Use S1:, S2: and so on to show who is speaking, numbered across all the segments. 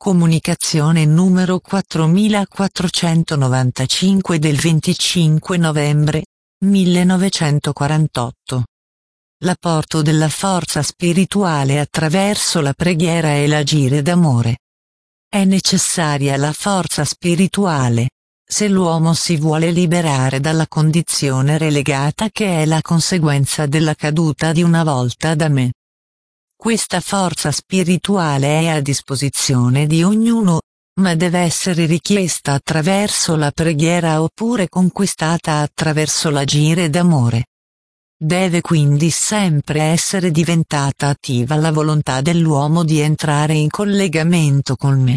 S1: Comunicazione numero 4495 del 25 novembre 1948. L'apporto della forza spirituale attraverso la preghiera e l'agire d'amore. È necessaria la forza spirituale, se l'uomo si vuole liberare dalla condizione relegata che è la conseguenza della caduta di una volta da me. Questa forza spirituale è a disposizione di ognuno, ma deve essere richiesta attraverso la preghiera oppure conquistata attraverso l'agire d'amore. Deve quindi sempre essere diventata attiva la volontà dell'uomo di entrare in collegamento con me.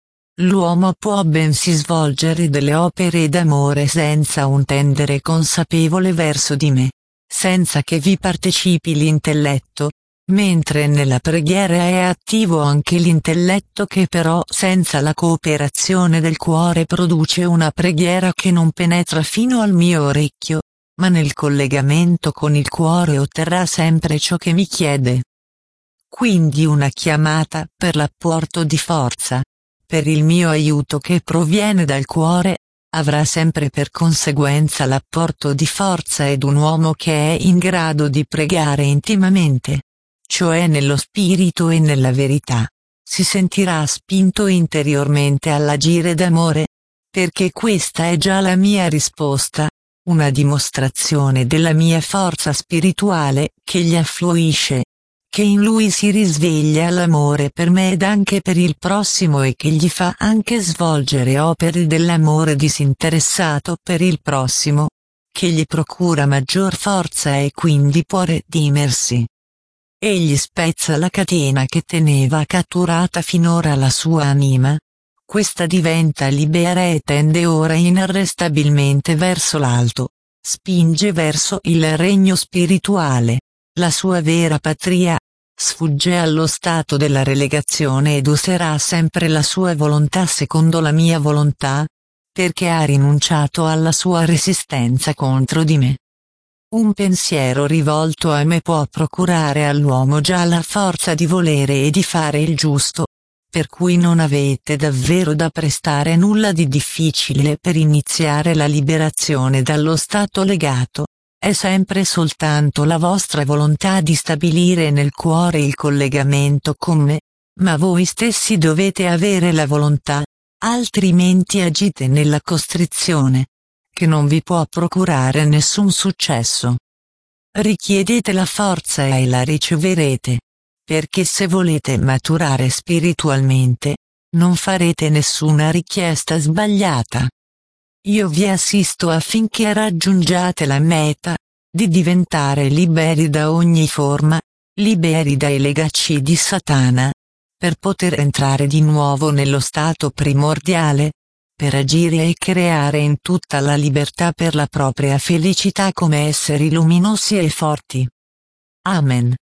S1: L'uomo può bensì svolgere delle opere d'amore senza un tendere consapevole verso di me, senza che vi partecipi l'intelletto, mentre nella preghiera è attivo anche l'intelletto che però senza la cooperazione del cuore produce una preghiera che non penetra fino al mio orecchio, ma nel collegamento con il cuore otterrà sempre ciò che mi chiede. Quindi una chiamata per l'apporto di forza, per il mio aiuto che proviene dal cuore, avrà sempre per conseguenza l'apporto di forza ed un uomo che è in grado di pregare intimamente, cioè nello spirito e nella verità, si sentirà spinto interiormente all'agire d'amore, perché questa è già la mia risposta, una dimostrazione della mia forza spirituale che gli affluisce, che in lui si risveglia l'amore per me ed anche per il prossimo e che gli fa anche svolgere opere dell'amore disinteressato per il prossimo, che gli procura maggior forza e quindi può redimersi. Egli spezza la catena che teneva catturata finora la sua anima. Questa diventa libera e tende ora inarrestabilmente verso l'alto, spinge verso il regno spirituale, la sua vera patria, sfugge allo stato della relegazione ed userà sempre la sua volontà secondo la mia volontà, perché ha rinunciato alla sua resistenza contro di me. Un pensiero rivolto a me può procurare all'uomo già la forza di volere e di fare il giusto, per cui non avete davvero da prestare nulla di difficile per iniziare la liberazione dallo stato legato, è sempre soltanto la vostra volontà di stabilire nel cuore il collegamento con me, ma voi stessi dovete avere la volontà, altrimenti agite nella costrizione, che non vi può procurare nessun successo. Richiedete la forza e la riceverete, perché se volete maturare spiritualmente, non farete nessuna richiesta sbagliata. Io vi assisto affinché raggiungiate la meta, di diventare liberi da ogni forma, liberi dai legacci di Satana, per poter entrare di nuovo nello stato primordiale, per agire e creare in tutta la libertà per la propria felicità come esseri luminosi e forti. Amen.